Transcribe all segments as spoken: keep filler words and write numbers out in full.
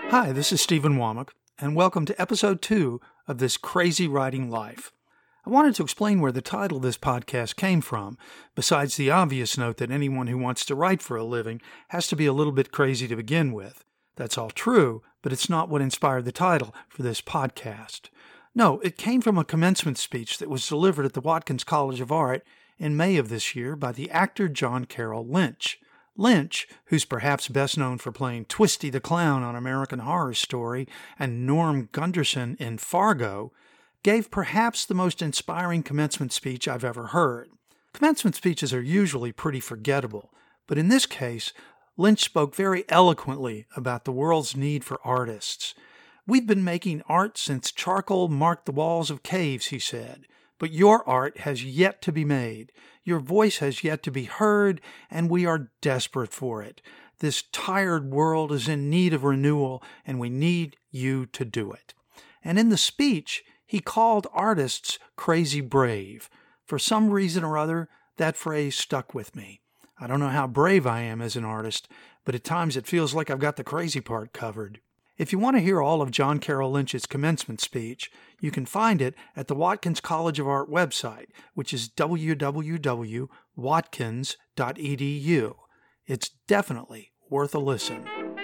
Hi, this is Stephen Womack, and welcome to episode two of This Crazy Writing Life. I wanted to explain where the title of this podcast came from, besides the obvious note that anyone who wants to write for a living has to be a little bit crazy to begin with. That's all true, but it's not what inspired the title for this podcast. No, it came from a commencement speech that was delivered at the Watkins College of Art in May of this year by the actor John Carroll Lynch. Lynch, who's perhaps best known for playing Twisty the Clown on American Horror Story and Norm Gunderson in Fargo, gave perhaps the most inspiring commencement speech I've ever heard. Commencement speeches are usually pretty forgettable, but in this case, Lynch spoke very eloquently about the world's need for artists. "We've been making art since charcoal marked the walls of caves," he said. "But your art has yet to be made. Your voice has yet to be heard, and we are desperate for it. This tired world is in need of renewal, and we need you to do it." And in the speech, he called artists crazy brave. For some reason or other, that phrase stuck with me. I don't know how brave I am as an artist, but at times it feels like I've got the crazy part covered. If you want to hear all of John Carroll Lynch's commencement speech, you can find it at the Watkins College of Art website, which is w w w dot watkins dot e d u. It's definitely worth a listen.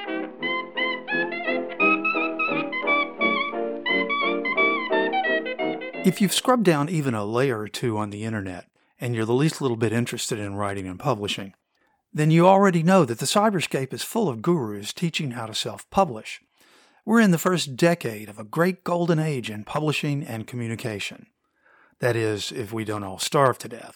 If you've scrubbed down even a layer or two on the internet, and you're the least little bit interested in writing and publishing, then you already know that the cyberscape is full of gurus teaching how to self-publish. We're in the first decade of a great golden age in publishing and communication. That is, if we don't all starve to death.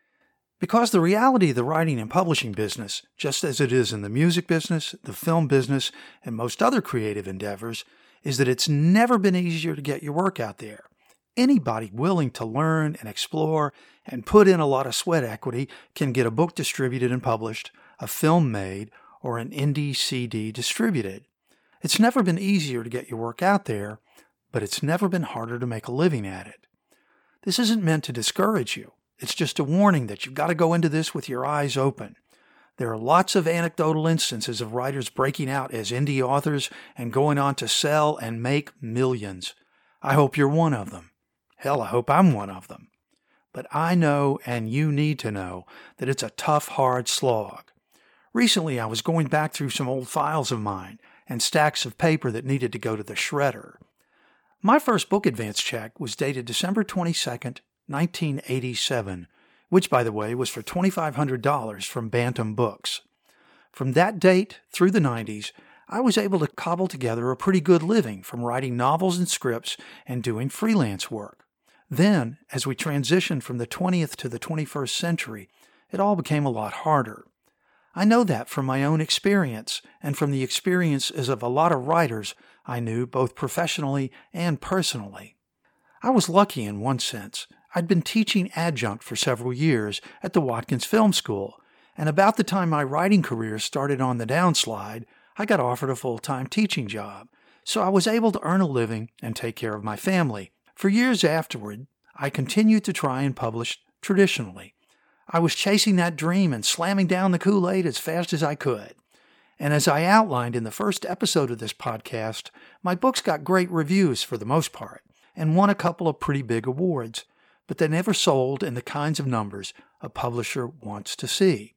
Because the reality of the writing and publishing business, just as it is in the music business, the film business, and most other creative endeavors, is that it's never been easier to get your work out there. Anybody willing to learn and explore and put in a lot of sweat equity can get a book distributed and published, a film made, or an indie C D distributed. It's never been easier to get your work out there, but it's never been harder to make a living at it. This isn't meant to discourage you. It's just a warning that you've got to go into this with your eyes open. There are lots of anecdotal instances of writers breaking out as indie authors and going on to sell and make millions. I hope you're one of them. Hell, I hope I'm one of them. But I know, and you need to know, that it's a tough, hard slog. Recently, I was going back through some old files of mine and stacks of paper that needed to go to the shredder. My first book advance check was dated December twenty-second, nineteen eighty-seven, which, by the way, was for twenty-five hundred dollars from Bantam Books. From that date through the nineties, I was able to cobble together a pretty good living from writing novels and scripts and doing freelance work. Then, as we transitioned from the twentieth to the twenty-first century, it all became a lot harder. I know that from my own experience and from the experiences of a lot of writers I knew both professionally and personally. I was lucky in one sense. I'd been teaching adjunct for several years at the Watkins Film School, and about the time my writing career started on the downslide, I got offered a full-time teaching job, so I was able to earn a living and take care of my family. For years afterward, I continued to try and publish traditionally. I was chasing that dream and slamming down the Kool-Aid as fast as I could. And as I outlined in the first episode of this podcast, my books got great reviews for the most part, and won a couple of pretty big awards, but they never sold in the kinds of numbers a publisher wants to see.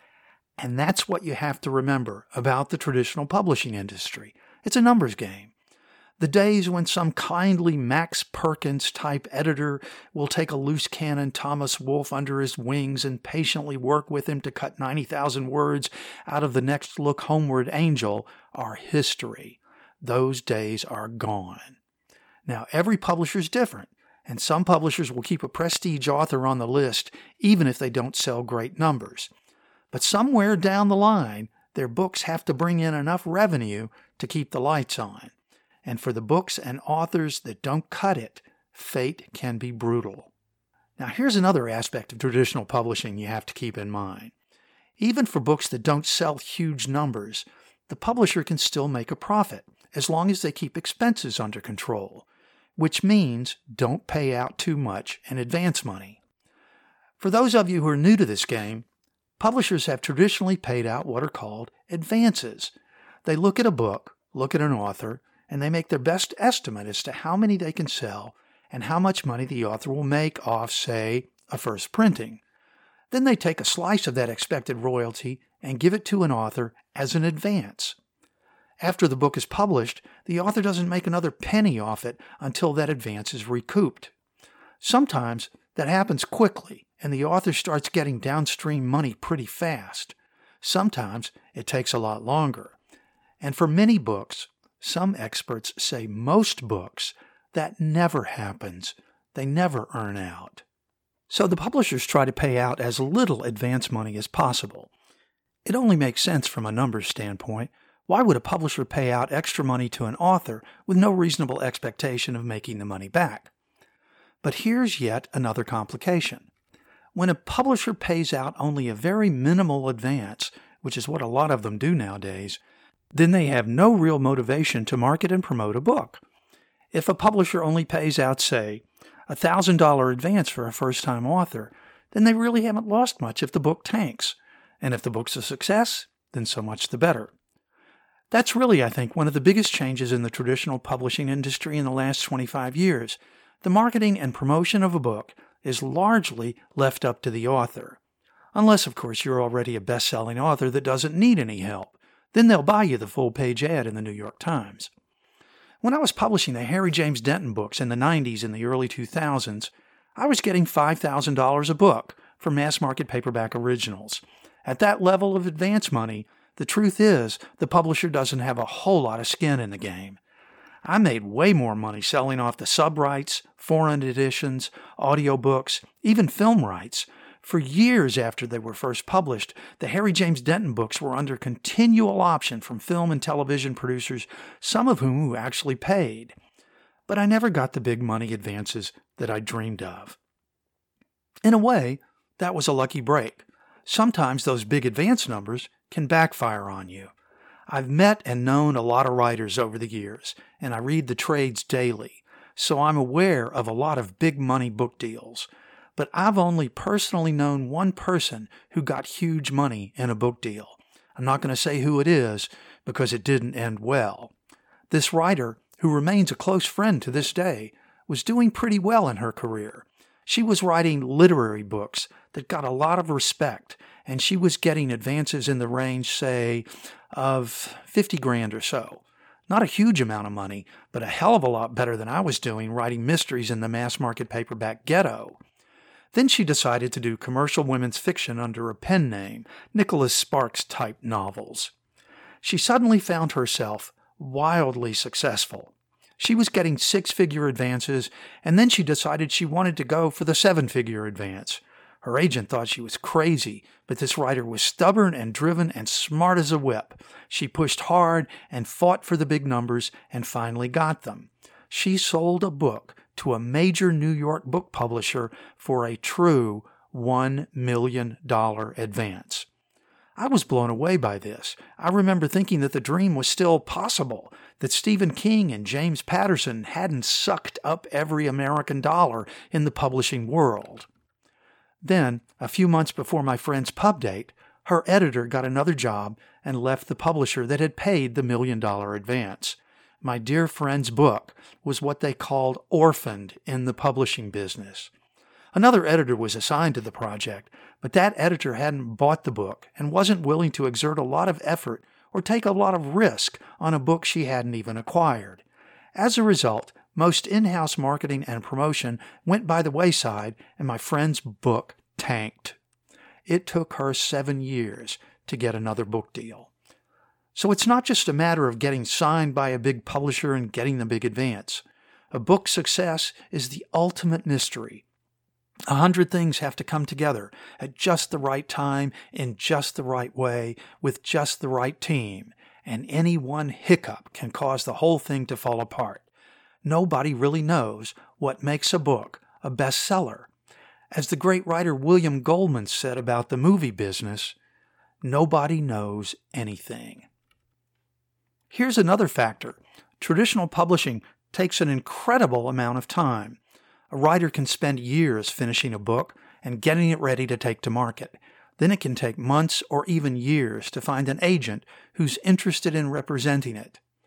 And that's what you have to remember about the traditional publishing industry. It's a numbers game. The days when some kindly Max Perkins-type editor will take a loose cannon Thomas Wolfe under his wings and patiently work with him to cut ninety thousand words out of the next Look Homeward Angel are history. Those days are gone. Now, every publisher's different, and some publishers will keep a prestige author on the list even if they don't sell great numbers. But somewhere down the line, their books have to bring in enough revenue to keep the lights on. And for the books and authors that don't cut it, fate can be brutal. Now, here's another aspect of traditional publishing you have to keep in mind. Even for books that don't sell huge numbers, the publisher can still make a profit as long as they keep expenses under control, which means don't pay out too much in advance money. For those of you who are new to this game, publishers have traditionally paid out what are called advances. They look at a book, look at an author, and they make their best estimate as to how many they can sell and how much money the author will make off, say, a first printing. Then they take a slice of that expected royalty and give it to an author as an advance. After the book is published, the author doesn't make another penny off it until that advance is recouped. Sometimes that happens quickly, and the author starts getting downstream money pretty fast. Sometimes it takes a lot longer. And for many books, some experts say most books, that never happens. They never earn out. So the publishers try to pay out as little advance money as possible. It only makes sense from a numbers standpoint. Why would a publisher pay out extra money to an author with no reasonable expectation of making the money back? But here's yet another complication. When a publisher pays out only a very minimal advance, which is what a lot of them do nowadays, then they have no real motivation to market and promote a book. If a publisher only pays out, say, a one thousand dollars advance for a first-time author, then they really haven't lost much if the book tanks. And if the book's a success, then so much the better. That's really, I think, one of the biggest changes in the traditional publishing industry in the last twenty-five years. The marketing and promotion of a book is largely left up to the author. Unless, of course, you're already a best-selling author that doesn't need any help. Then they'll buy you the full-page ad in the New York Times. When I was publishing the Harry James Denton books in the nineties and the early two thousands, I was getting five thousand dollars a book for mass-market paperback originals. At that level of advance money, the truth is the publisher doesn't have a whole lot of skin in the game. I made way more money selling off the sub-rights, foreign editions, audiobooks, even film rights. For years after they were first published, the Harry James Denton books were under continual option from film and television producers, some of whom actually paid. But I never got the big money advances that I dreamed of. In a way, that was a lucky break. Sometimes those big advance numbers can backfire on you. I've met and known a lot of writers over the years, and I read the trades daily, so I'm aware of a lot of big money book deals. But I've only personally known one person who got huge money in a book deal. I'm not going to say who it is because it didn't end well. This writer, who remains a close friend to this day, was doing pretty well in her career. She was writing literary books that got a lot of respect, and she was getting advances in the range, say, of fifty grand or so. Not a huge amount of money, but a hell of a lot better than I was doing writing mysteries in the mass-market paperback ghetto. Then she decided to do commercial women's fiction under a pen name, Nicholas Sparks-type novels. She suddenly found herself wildly successful. She was getting six-figure advances, and then she decided she wanted to go for the seven-figure advance. Her agent thought she was crazy, but this writer was stubborn and driven and smart as a whip. She pushed hard and fought for the big numbers and finally got them. She sold a book to a major New York book publisher for a true one million dollars advance. I was blown away by this. I remember thinking that the dream was still possible, that Stephen King and James Patterson hadn't sucked up every American dollar in the publishing world. Then, a few months before my friend's pub date, her editor got another job and left the publisher that had paid the million-dollar advance. My dear friend's book was what they called orphaned in the publishing business. Another editor was assigned to the project, but that editor hadn't bought the book and wasn't willing to exert a lot of effort or take a lot of risk on a book she hadn't even acquired. As a result, most in-house marketing and promotion went by the wayside, and my friend's book tanked. It took her seven years to get another book deal. So it's not just a matter of getting signed by a big publisher and getting the big advance. A book's success is the ultimate mystery. A hundred things have to come together at just the right time, in just the right way, with just the right team, and any one hiccup can cause the whole thing to fall apart. Nobody really knows what makes a book a bestseller. As the great writer William Goldman said about the movie business, nobody knows anything. Here's another factor. Traditional publishing takes an incredible amount of time. A writer can spend years finishing a book and getting it ready to take to market. Then it can take months or even years to find an agent who's interested in representing it.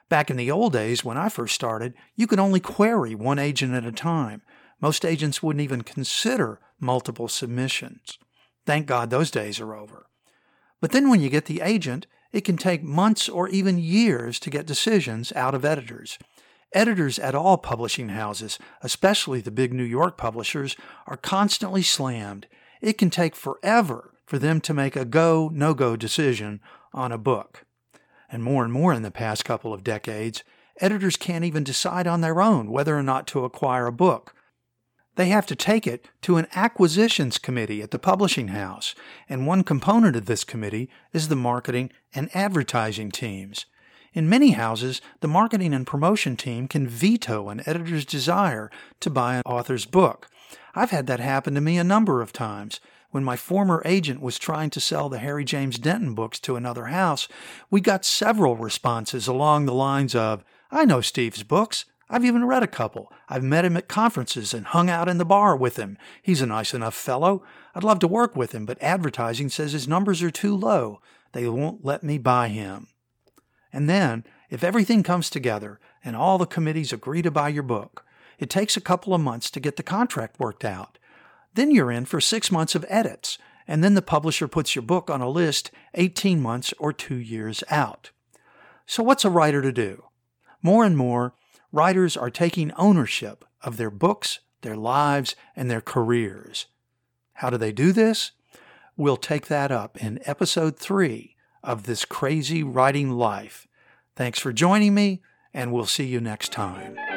Back in the old days, when I first started, you could only query one agent at a time. Most agents wouldn't even consider multiple submissions. Thank God those days are over. But then when you get the agent, it can take months or even years to get decisions out of editors. Editors at all publishing houses, especially the big New York publishers, are constantly slammed. It can take forever for them to make a go, no-go decision on a book. And more and more in the past couple of decades, editors can't even decide on their own whether or not to acquire a book. They have to take it to an acquisitions committee at the publishing house, and one component of this committee is the marketing and advertising teams. In many houses, the marketing and promotion team can veto an editor's desire to buy an author's book. I've had that happen to me a number of times. When my former agent was trying to sell the Harry James Denton books to another house, we got several responses along the lines of, "I know Steve's books. I've even read a couple. I've met him at conferences and hung out in the bar with him. He's a nice enough fellow. I'd love to work with him, but advertising says his numbers are too low. They won't let me buy him." And then, if everything comes together and all the committees agree to buy your book, it takes a couple of months to get the contract worked out. Then you're in for six months of edits, and then the publisher puts your book on a list eighteen months or two years out. So what's a writer to do? More and more, writers are taking ownership of their books, their lives, and their careers. How do they do this? We'll take that up in episode three of This Crazy Writing Life. Thanks for joining me, and we'll see you next time.